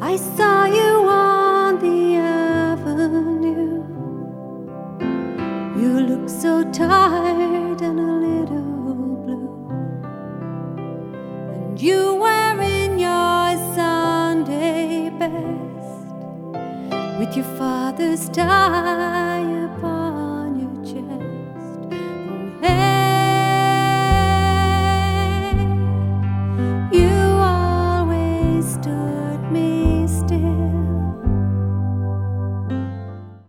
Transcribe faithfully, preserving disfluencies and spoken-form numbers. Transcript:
I saw you on the avenue. You look so tired and a little blue, and you wearing your Sunday best with your father's tie upon